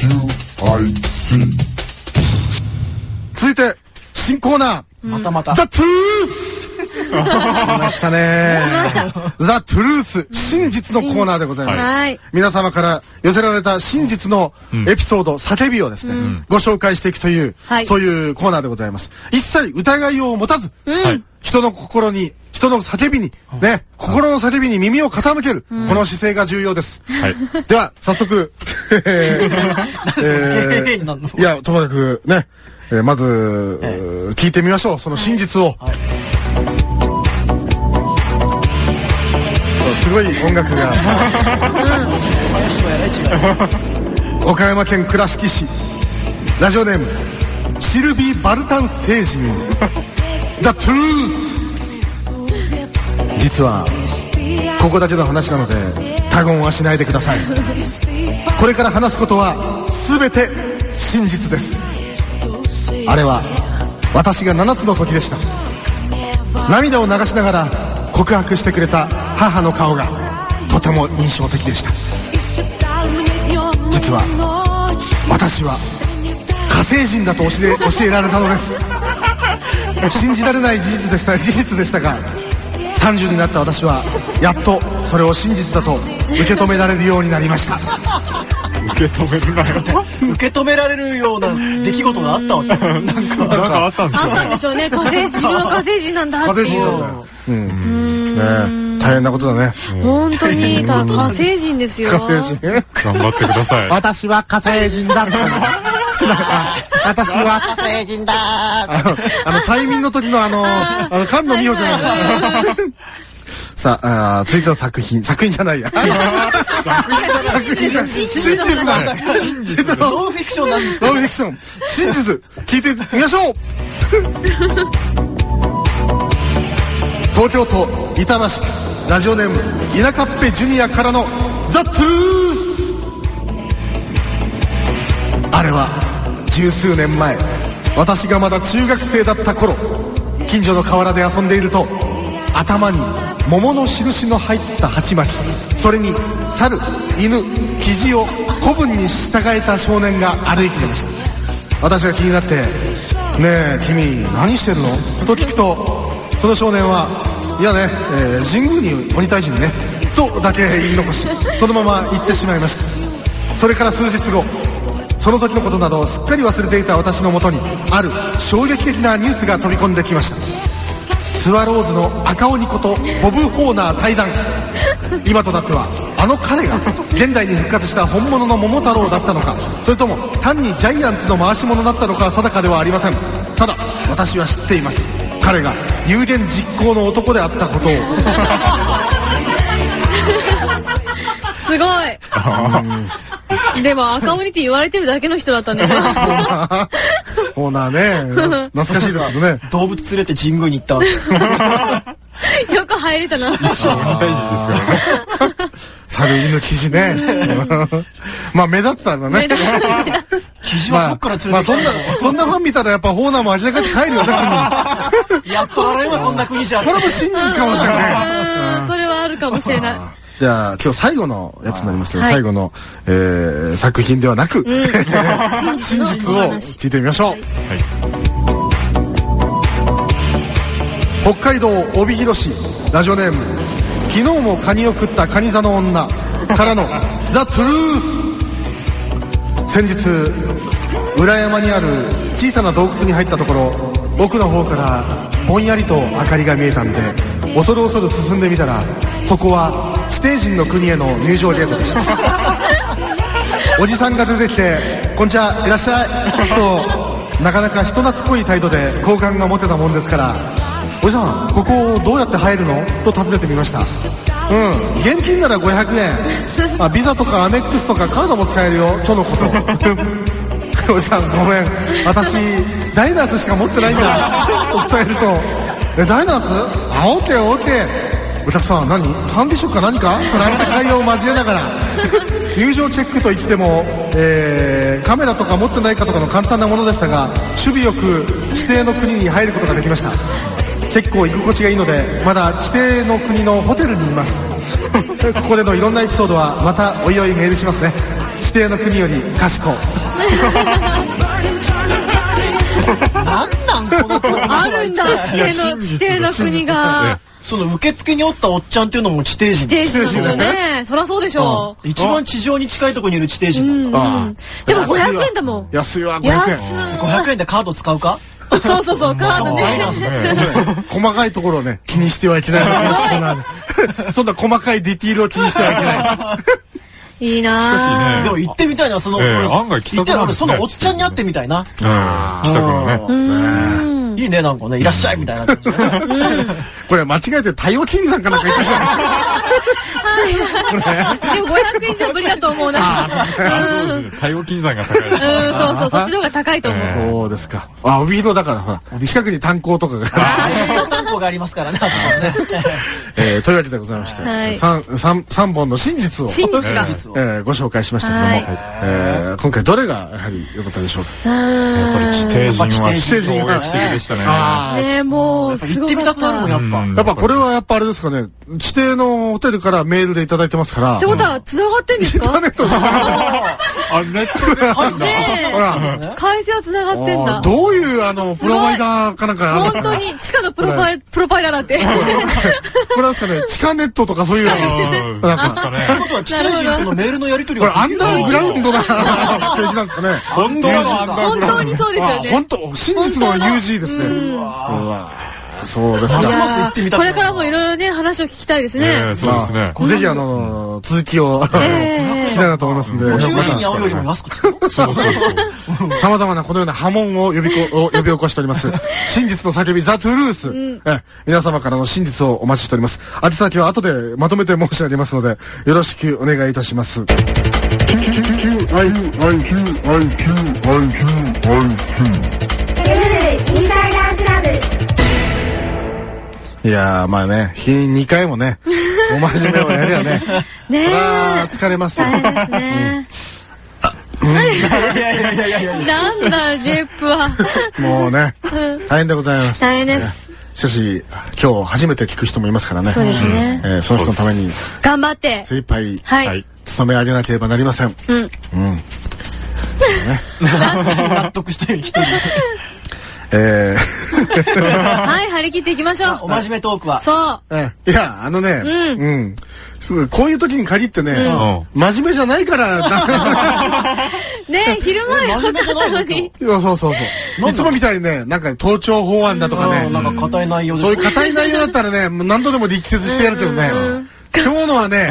続いて新コーナー、またザ・トゥルース来ましたね。ザ・トゥルース、真実のコーナーでございます。皆様から寄せられた真実のエピソード、叫びをですね、ご紹介していくという、そういうコーナーでございます。一切疑いを持たず、人の心に、人の叫びに、ね、心の叫びに耳を傾ける、この姿勢が重要です。では、早速、いや、ともかくね、まず、聞いてみましょう、その真実を。すごい音楽が。岡山県倉敷市、ラジオネーム、シルビー・バルタン星人、ザ・トゥルース。実はここだけの話なので他言はしないでください。これから話すことは全て真実です。あれは私が7つの時でした。涙を流しながら告白してくれた母の顔がとても印象的でした。実は私は火星人だと教えられたのです。信じられない事実でしたが、30になった私はやっとそれを真実だと受け止められるようになりました。 受け止められるような出来事があったわけ。なんかあったんでしょうね。自分は火星人なんだっていう。 大変なことだね。 本当に火星人ですよ。 火星人。 頑張ってください。 私は火星人だ。私は火星人だ。退眠の時の菅野美穂じゃない。さあ、続いての作品じゃないや。真実だ。ノンフィクションなんですか。 ノンフィクション。真実、聞いてみましょう。東京都板橋区、ラジオネーム、稲カッペジュニアからのザ・トゥルース。あれは十数年前、私がまだ中学生だった頃、近所の河原で遊んでいると、頭に桃の印の入った鉢巻き、それに猿、犬、キジを古文に従えた少年が歩いていました。私が気になって、ねえ君何してるのと聞くと、その少年は、いやね、神宮に鬼退治にねとだけ言い残し、そのまま行ってしまいました。それから数日後、その時のことなどすっかり忘れていた私のもとに、ある衝撃的なニュースが飛び込んできました。スワローズの赤鬼ことボブ・ホーナー退団。今となってはあの彼が現代に復活した本物の桃太郎だったのか、それとも単にジャイアンツの回し者だったのか定かではありません。ただ私は知っています。彼が有言実行の男であったことを。 すごい。でも赤鬼って言われてるだけの人だったんでしょ。 ホーナーね、懐かしいですよね。 動物連れて神宮に行った。 よく入れたな。 猿、犬、キジね。まあ目立ったんだね。 キジはどっから連れてきたの。 そんなファン見たらやっぱホーナーも味が帰るよね。 やっとあれはこんな国じゃ。 これも真実かもしれない。 それはあるかもしれない。 じゃあ今日最後のやつになりますけど、最後の作品ではなく真実を聞いてみましょう。北海道帯広市、ラジオネーム、昨日もカニを食ったカニ座の女からのザ・トゥルース。先日裏山にある小さな洞窟に入ったところ、奥の方からぼんやりと明かりが見えたんで、恐る恐る進んでみたら、そこは地底人の国への入場ゲートでした。おじさんが出てきて、こんにちは、いらっしゃいと、なかなか人懐っこい態度で好感が持てたもんですから、おじさんここどうやって入るのと尋ねてみました。現金なら500円、ビザとかアメックスとかカードも使えるよとのこと。おじさんごめん、私ダイナースしか持ってないんだと伝えると、ダイナース？オッケーオッケー、お客さん何ファンディションか何かなんて会話を交えながら入場チェックといっても、カメラとか持ってないかとかの簡単なものでしたが、守備よく指定の国に入ることができました。結構居心地がいいので、まだ指定の国のホテルにいます。ここでのいろんなエピソードはまたおいおいメールしますね。 指定の国より賢なんなんこの子あるんだ、指定の国が。 その受付におったおっちゃんっていうのも地底人。 地底人だね。そりゃそうでしょう。 一番地上に近いところにいる地底人だった。 でも500円だもん。 安いわ、500円。 500円でカード使うか？ そうそうそう、カードね。 細かいところをね、気にしてはいけない。そんな細かいディティールを気にしてはいけない。 いいなぁ。 でも行ってみたいな、その、 案外気さくなんですね。 そのおっちゃんに会ってみたいな。 気さくなね。 いいね、なんかね、いらっしゃいみたいな感じで。 これ間違えて太陽金山かなんか言ってたじゃん。でも500円じゃ無理だと思うな。 太陽金山が高い。 そうそう、そっちの方が高いと思う。 そうですか。あ、帯広だからほら、近くに炭鉱とかが。 炭鉱がありますからね。 というわけでございまして、3本の真実をご紹介しましたけども、今回どれがやはり良かったでしょうか。 やっぱり地底人は衝撃的でしたね。 ね、もう行ってみたくなるもん、やっぱ。 やっぱこれはやっぱあれですかね、指定のホテルからメールでいただいてますから。 ってことは繋がってんですか？ インターネットです。 あ、ネットでほら、 回線は繋がってんだ。 どういうプロバイダーかなんか。 本当に地下のプロバイダーだって。これなんですかね、地下ネットとかそういうの。 なんかね。 ってことは地底人とのメールのやり取りこれアンダーグラウンドなページなんですかね。 本当にそうですよね。 本当、真実の UG ですね。そうですか。 これからもいろいろね、話を聞きたいですね。 そうですね。 ぜひ続きを聞きたいなと思いますんで。 宇宙人に会うよりも安くつく。 様々なこのような波紋を呼び起こしております。真実の叫び、ザ・トゥルース。皆様からの真実をお待ちしております。宛先は後でまとめて申し上げますので、よろしくお願いいたします。いやー、まあね、日に2回もね、お真面目をやりゃね。 ねえ。 疲れますよ。 大変ですね。なんだ、ジェップは。 もうね、大変でございます。 大変です。 しかし、今日初めて聞く人もいますからね。 そうですね。 その人のために。 頑張って。 精一杯、勤め上げなければなりません。 納得してる人に。 はい、張り切っていきましょう。 お真面目トークは。 そう。 いや、こういう時に限ってね、真面目じゃないから。 ね、昼前は真面目じゃないのに。 そう。いつもみたいにね、なんか盗聴法案だとかね。 なんか硬い内容で。 そういう硬い内容だったらね、何度でも力説してやるけどね。今日のはね、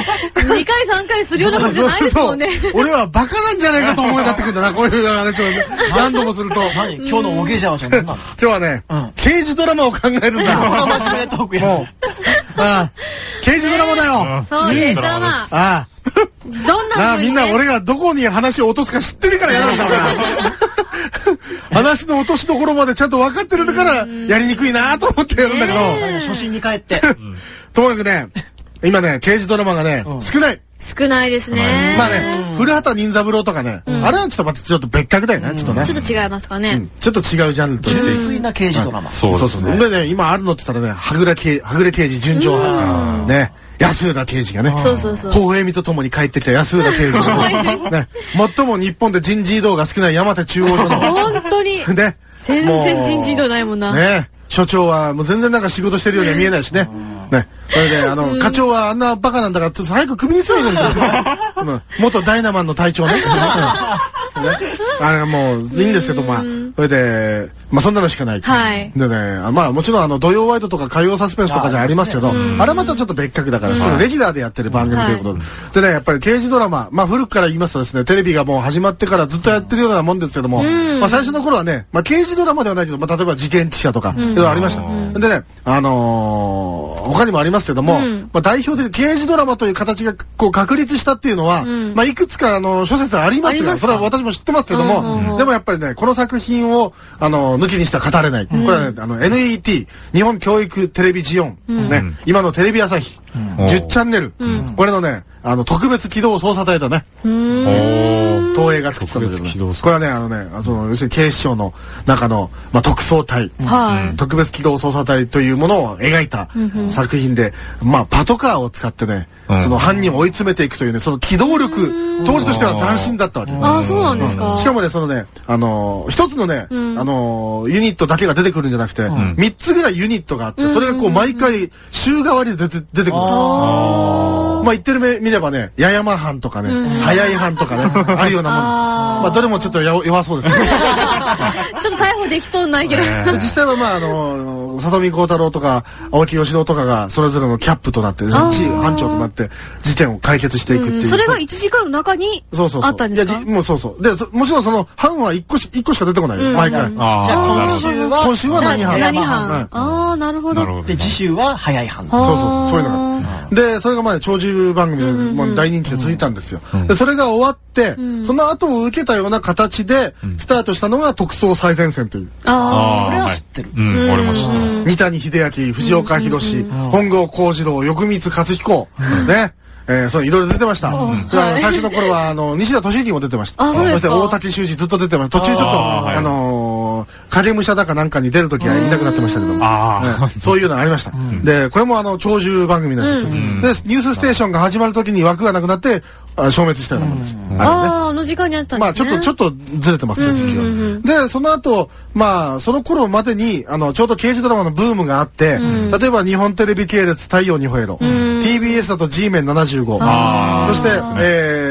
2回3回するようなことじゃないですもんね。 俺はバカなんじゃないかと思うようになってくるんだな、こういう話を何度もすると。 何今日のおげじゃわじゃ何なの？ 今日はね、刑事ドラマを考えるんだ。 真面目トークや。 もう、刑事ドラマだよ。 そうです、ドラマ。どんなみんな俺がどこに話を落とすか知ってるからやるんだから。話の落としどころまでちゃんと分かってるからやりにくいなと思ってやるんだけど。 初心に帰って。 ともかくね、今ね、刑事ドラマがね、少ないですね。まあね、古畑任三郎とかね、あれはちょっとまたちょっと別格だよね、ちょっとね。 ちょっと違いますかね。 ちょっと違うジャンルと言って。 純粋な刑事ドラマ。 そう。でね、今あるのって言ったらね、はぐれ刑事純情派。ね。安浦刑事がね。 そう。 微笑みとともに帰ってきた安浦刑事がね。最も日本で人事異動が少ない山手中央署の。 本当に。 ね。 全然人事異動ないもんな。 ね。所長はもう全然なんか仕事してるようには見えないしね。ね。それで、課長はあんなバカなんだから、ちょっと早くクビにするのに。元ダイナマンの隊長ね。あれはもういいんですけど、それで、そんなのしかない。でね、もちろん土曜ワイドとか火曜サスペンスとかじゃありますけど、あれまたちょっと別格だから、レギュラーでやってる番組ということで。でね、やっぱり刑事ドラマ、古くから言いますとですね、テレビがもう始まってからずっとやってるようなもんですけども、最初の頃はね、刑事ドラマではないけど、例えば事件記者とか、いろいろありました。でね、他にもありますけども、代表的刑事ドラマという形がこう確立したっていうのは、いくつか諸説ありますが、それは私も知ってますけども、でもやっぱりね、この作品を抜きにしては語れない。これはね、NET、日本教育テレビジオン、ね、今のテレビ朝日、10チャンネル、これのね、特別機動捜査隊だね。東映映が作ってたんだけどね。これはね、要するに警視庁の中の、特捜隊、特別機動捜査隊というものを描いた作品で、パトカーを使ってね、その犯人を追い詰めていくというね、その機動力、当時としては斬新だったわけ。 ああ、そうなんですか。 しかもね、一つのね、ユニットだけが出てくるんじゃなくて、3つぐらいユニットがあって、それがこう毎回週替わりで出てくる。言ってる目見ればね、八重山藩とかね、早い藩とかね、あるようなもんです。どれもちょっと弱そうですね。 ちょっと逮捕できそうないけど。 実際は里見光太郎とか、青木義郎とかが、それぞれのキャップとなって、班長となって、事件を解決していくっていう。 それが1時間の中にあったんですか？ もうそうそう。で、もちろんその班は1個しか出てこないよ、毎回。 じゃあ今週は何班？ 何班？ああ、なるほど。 で、次週は早い班。 そういうのが。で、それが長寿番組でもう大人気で続いたんですよ。で、それが終わって、その後を受けたような形で、スタートしたのが特捜最前線という。 ああ、それは知ってる。 俺も知ってます。 二谷秀明、藤岡弘、本郷幸次郎、横光勝彦、ね。そう、いろいろ出てました。最初の頃は、西田敏行も出てました。そして大竹修二ずっと出てました。途中ちょっと、影武者だかなんかに出るときはいなくなってましたけども。そういうのがありました。で、これも長寿番組なんです。で、ニュースステーションが始まるときに枠がなくなって、消滅したようなものです。 あの時間にあったんですね。 ちょっとずれてますね、時期は。で、その後、その頃までに、ちょうど刑事ドラマのブームがあって、例えば日本テレビ系列太陽にほえろ、TBS だと G メン75、そして、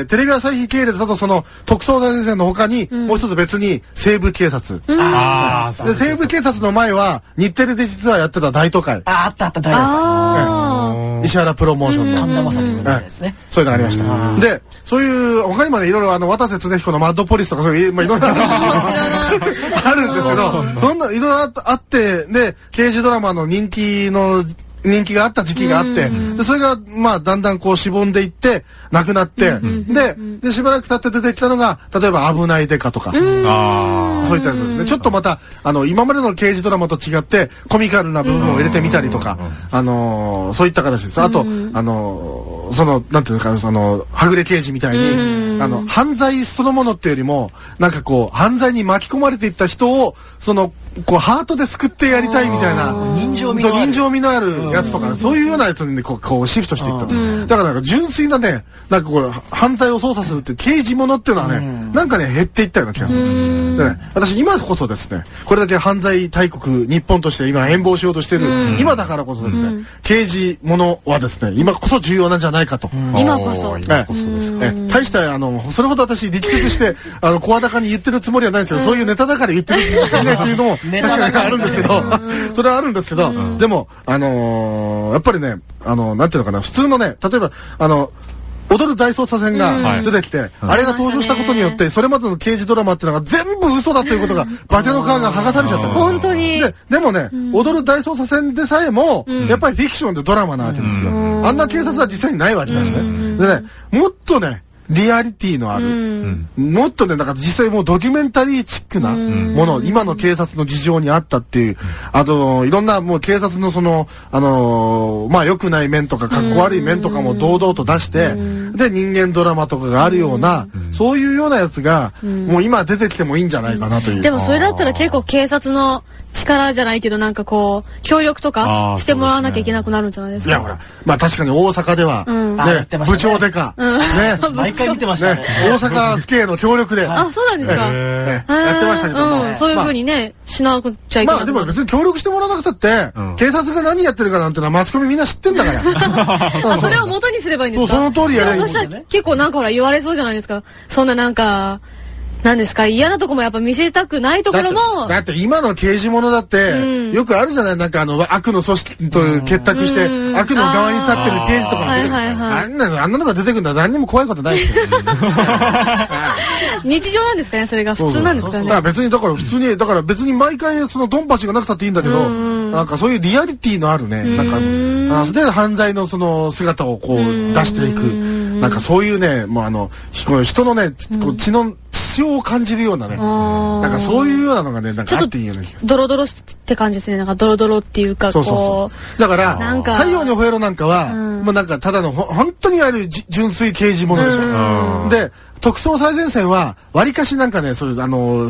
テレビ朝日系列だとその特捜最前線の他に、もう一つ別に西部警察。で、西部警察の前は、日テレで実はやってた大都会。 あった、大都会。 石原プロモーションの。 神田正輝のですね。 そういうのがありました。で、そういう、他にもね、いろいろ渡瀬恒彦のマッドポリスとか、そういう、いろんな、あるんですけど、いろいろあって、で、刑事ドラマの人気があった時期があって、で、それが、だんだんこう、しぼんでいって、なくなって、で、しばらく経って出てきたのが、例えば、危ないデカとか、そういったやつですね。ちょっとまた、今までの刑事ドラマと違って、コミカルな部分を入れてみたりとか、そういった形です。あと、なんていうか、はぐれ刑事みたいに、犯罪そのものっていうよりも、なんかこう、犯罪に巻き込まれていった人を、ハートで救ってやりたいみたいな、人情味のあるやつとか、そういうようなやつにね、こうシフトしていった。だから純粋なね、なんかこう、犯罪を捜査するって刑事物っていうのはね、なんかね、減っていったような気がするんです。でね、私今こそですね、これだけ犯罪大国、日本として今変貌しようとしている、今だからこそですね、刑事物はですね、今こそ重要なんじゃないかと。 今こそ。 大した、それほど私力説して、声高に言ってるつもりはないんですけど、そういうネタだから言ってるんですよねっていうのも、確かにあるんですけど、それはあるんですけど、でも、やっぱりね、なんていうのかな、普通のね、例えば、踊る大捜査線が出てきて、あれが登場したことによって、それまでの刑事ドラマっていうのが全部嘘だということが、化けの皮が剥がされちゃった。 本当に。 でもね、踊る大捜査線でさえも、やっぱりフィクションでドラマなわけですよ。あんな警察は実際にないわけですね。でね、もっとね、リアリティのある、もっとね、だから実際もうドキュメンタリーチックなもの、今の警察の事情にあったっていう、あと、いろんなもう警察の良くない面とか、かっこ悪い面とかも堂々と出して、で、人間ドラマとかがあるような、そういうようなやつが、もう今出てきてもいいんじゃないかなという。 でもそれだったら結構警察の力じゃないけど、なんかこう、協力とかしてもらわなきゃいけなくなるんじゃないですか。 いや、ほら、確かに大阪では、ね、部長でか、ね、 毎回見てましたね。 大阪府警の協力で。 あ、そうなんですか。 やってましたけども。 そういう風にね、しなくちゃいけない。 でも別に協力してもらわなくたって、警察が何やってるかなんてのはマスコミみんな知ってんだから。 それを元にすればいいんですか？ その通りやればいいんですよ。そしたら結構なんかほら言われそうじゃないですか。そんななんか、なんですか、嫌なとこもやっぱ見せたくないところも。 だって今の刑事物だって、よくあるじゃない、なんか悪の組織と結託して、悪の側に立ってる刑事とかも出てくる。あんなのが出てくるのは何にも怖いことないですよ。 日常なんですかね、それが普通なんですかね。 別に、だから別に毎回そのドンパチがなくたっていいんだけど、なんかそういうリアリティのあるね、なんか、で犯罪のその姿をこう出していく、なんかそういうね、もう人のね、血を感じるようなね、なんかそういうようなのがね、なんかあっていいよね。 ドロドロって感じですね。なんかドロドロっていうか、こう。だから、太陽にほえろなんかは、もうなんかただの本当にいわゆる純粋刑事ものでしょ。で、 特捜最前線は、わりかしなんかね、そういう、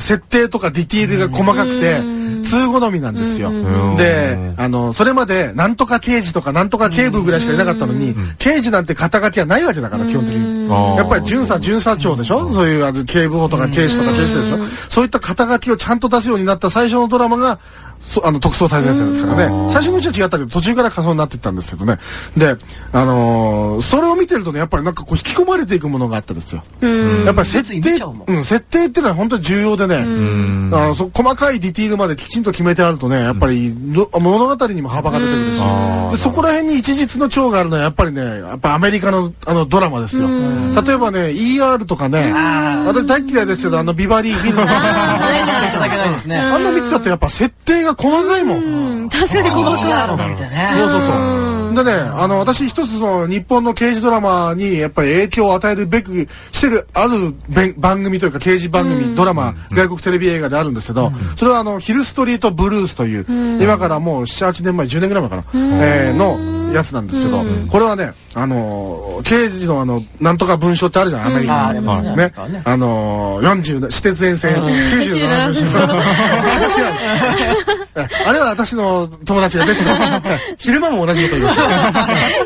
設定とかディティールが細かくて、通好みなんですよ。で、それまで、なんとか刑事とか、なんとか警部ぐらいしかいなかったのに、刑事なんて肩書きはないわけだから、基本的に。やっぱり巡査長でしょ、そういう、警部補とか警視とか警視でしょ、そういった肩書きをちゃんと出すようになった最初のドラマが、特捜最前線ですからね。最初のうちは違ったけど、途中から仮想になっていったんですけどね。で、それを見てるとね、やっぱりなんかこう引き込まれていくものがあったんですよ。やっぱり設定っていうのは本当に重要でね、細かいディティールまできちんと決めてあるとね、やっぱり物語にも幅が出てくるし、でそこら辺に一実の長があるのはやっぱりね、やっぱアメリカのドラマですよ。例えばね、ER とかね、私大嫌いですけど、ビバリー・ヒルズ。あんな見てたってやっぱ設定が細かいもん。 確かに細かい。 そう。でね、私一つの日本の刑事ドラマにやっぱり影響を与えるべくしてるある番組というか刑事番組、ドラマ、外国テレビ映画であるんですけど、それはヒルストリートブルースという、今からもう7、8年前、10年ぐらい前かな、のやつなんですけど、これはね、刑事のなんとか文書ってあるじゃん、アメリカの。ね。40、私鉄沿線、97分書。違う。あれは私の友達が出てた。昼間も同じこと言いました。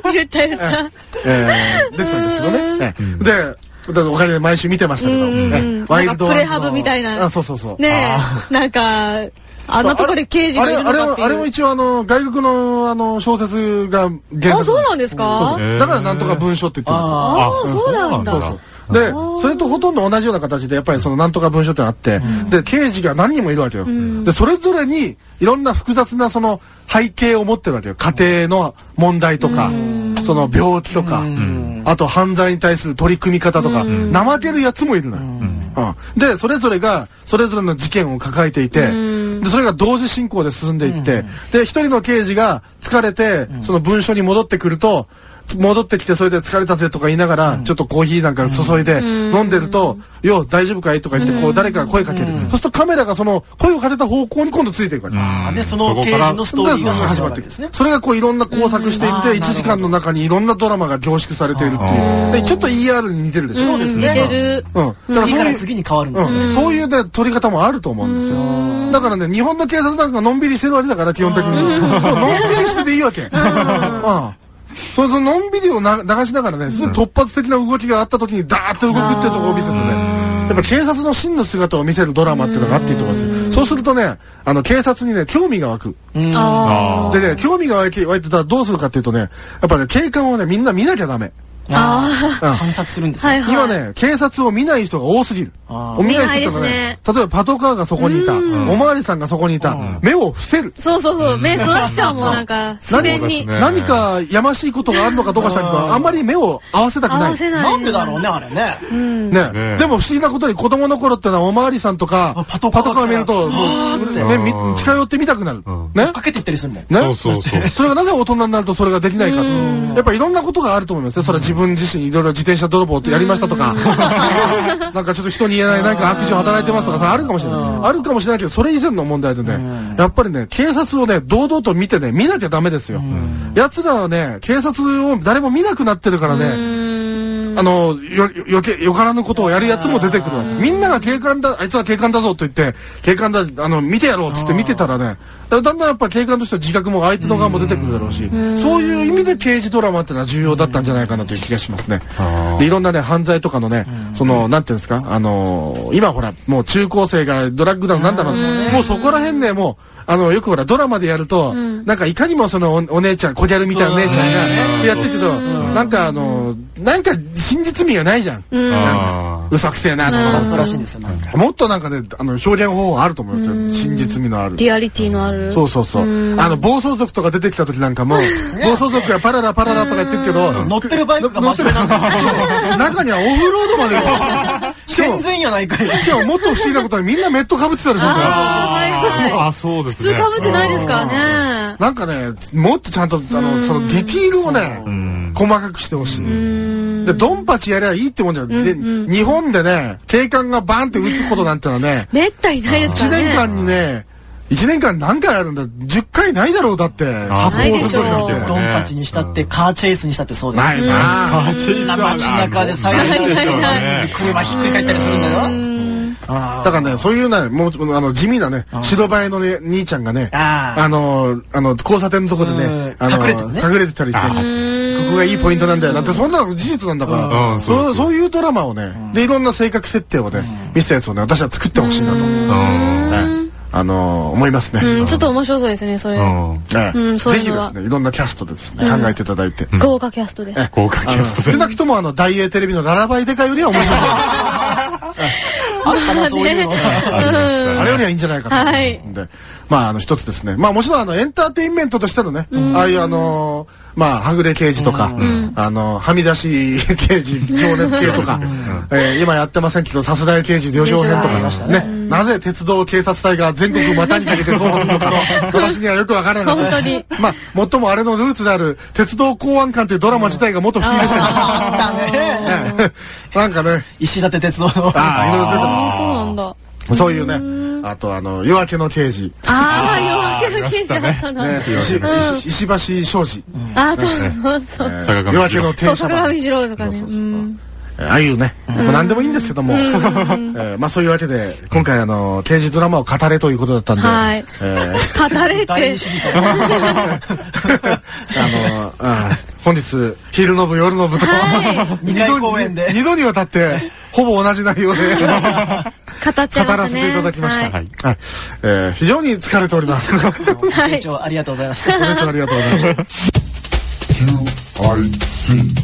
言った言った。 出てたんですよね。で、お金で毎週見てましたけど、 ワイルドプレハブみたいな。 そうそうそう。 ねえ、なんか、あんなとこで刑事がいるのかっていう。 あれも一応外国の小説が原作。 あ、そうなんですか？ だからなんとか文書って言ってる。 ああ、そうなんだ。 で、それとほとんど同じような形で、やっぱりそのなんとか文書ってあって、で、刑事が何人もいるわけよ。で、それぞれにいろんな複雑なその背景を持ってるわけよ。家庭の問題とか、その病気とか、あと犯罪に対する取り組み方とか、怠けるやつもいるのよ。で、それぞれが、それぞれの事件を抱えていて、で、それが同時進行で進んでいって、で、一人の刑事が疲れて、その文書に戻ってくると、戻ってきてそれで疲れたぜとか言いながら、ちょっとコーヒーなんか注いで飲んでると、よ、大丈夫かいとか言って、こう誰かが声かける。そうするとカメラがその声をかけた方向に今度ついていくわけ。 で、その刑事のストーリーが始まっていくんですね。それがこういろんな工作していって、1時間の中にいろんなドラマが凝縮されているっていう。で、ちょっと ER に似てるでしょ。 そうですね。似てる。 次から次に変わるんですね。 そういうね、撮り方もあると思うんですよ。だからね、日本の警察なんかのんびりしてるわけだから、基本的に。そう、のんびりしてていいわけ。そののんびりを流しながらね、すごい突発的な動きがあった時にダーッと動くっていうところを見せてね、やっぱ警察の真の姿を見せるドラマっていうのがあっていいと思うんですよ。そうするとね、警察にね、興味が湧く。でね、興味が湧いてたらどうするかっていうとね、やっぱね、警官をね、みんな見なきゃダメ。 観察するんですね。 今ね、警察を見ない人が多すぎる。見ない人がね、例えばパトカーがそこにいた、おまわりさんがそこにいた、目を伏せる。 そうそうそう、目そらしちゃうもん、なんか、自然に。 何かやましいことがあるのかどうかしたけど、あんまり目を合わせたくない。 なんでだろうね、あれね。 ね。でも不思議なことに子供の頃ってのはおまわりさんとか、パトカーを見ると、目近寄って見たくなる。ね。 かけていったりするもん。 ね。そう。それがなぜ大人になるとそれができないか。やっぱいろんなことがあると思いますね。それは自分自身いろいろ自転車泥棒ってやりましたとか、なんかちょっと人に言えないなんか悪事を働いてますとかさ、あるかもしれない。あるかもしれないけど、それ以前の問題でね、やっぱりね、警察をね、堂々と見てね、見なきゃダメですよ。奴らはね、警察を誰も見なくなってるからね、よからぬことをやるやつも出てくるわけ。みんなが警官だ、あいつは警官だぞと言って、警官だ、見てやろうっつって見てたらね、だんだんやっぱ警官としての自覚も相手の側も出てくるだろうし、そういう意味で刑事ドラマってのは重要だったんじゃないかなという気がしますね。で、いろんなね、犯罪とかのね、なんていうんですか、今ほら、もう中高生がドラッグだのなんだの、もうそこら辺ね、もう、よくほら、ドラマでやると、なんかいかにもそのお姉ちゃん、小ギャルみたいな姉ちゃんがやってるけど、なんか真実味がないじゃん。嘘くせえなとか。 そうらしいんですよ。 もっとなんかね、表現方法あると思いますよ。真実味のある。 リアリティのある。 そう。暴走族とか出てきた時なんかも、暴走族がパララとか言ってるけど、 乗ってるバイクが真面目なんだ。 中にはオフロードまでよ。 健全やないかい。 しかももっと不思議なことはみんなメット被ってたりするんですよ。 そうですね。 普通被ってないですからね。 なんかね、もっとちゃんと、そのディティールをね、細かくしてほしい。で、ドンパチやりゃいいってもんじゃん。で、日本でね、警官がバンって撃つことなんてのはね、 めったにないですからね。 1年間にね、 1年間何回あるんだ ?10 回ないだろうだって。発砲するときなんて。 ドンパチにしたって、カーチェイスにしたってそうですないな。 カーチェイスは街中で最大で車ひっくり返ったりするんだよ。 だからね、そういうね、もう、地味なね、白バイのね、兄ちゃんがね、交差点のとこでね、隠れてたりして、ここがいいポイントなんだよ。だってそんなの事実なんだから、そういうドラマをね、で、いろんな性格設定をね、見せたやつをね、私は作ってほしいなと、思いますね。 ちょっと面白そうですね、それ。 ぜひですね、いろんなキャストでですね、考えていただいて。 豪華キャストで。 豪華キャストで。 少なくとも大英テレビのララバイデカよりは面白い。 あったな、そういうの。 あれよりはいいんじゃないかと思いますんで。まあ、一つですね。まあ、もちろんエンターテインメントとしてのね、ああいうまあ、はぐれ刑事とか、はみ出し刑事、情熱系とか、今やってませんけど、さすらい刑事、旅情編とかね、なぜ鉄道警察隊が全国股にかけて捜査するのか、私にはよくわからない。 本当に。 まあ、最もあれのルーツである、鉄道公安官というドラマ自体が元不思議でしたね。なんかね。 石立鉄道の。 いろいろ出てます。 そうなんだ。 そういうね、あと夜明けの刑事。 夜明けの刑事だったな。 石橋庄司。 そう。 夜明けの停車坂上二郎とかね。 ああいうね、何でもいいんですけども、まあそういうわけで、今回刑事ドラマを語れということだったんで、 語れって。 本日、昼の部、夜の部と、2度にわたって、ほぼ同じ内容で、語らせていただきました。非常に疲れております。 ご清聴ありがとうございました。 ご清聴ありがとうございました。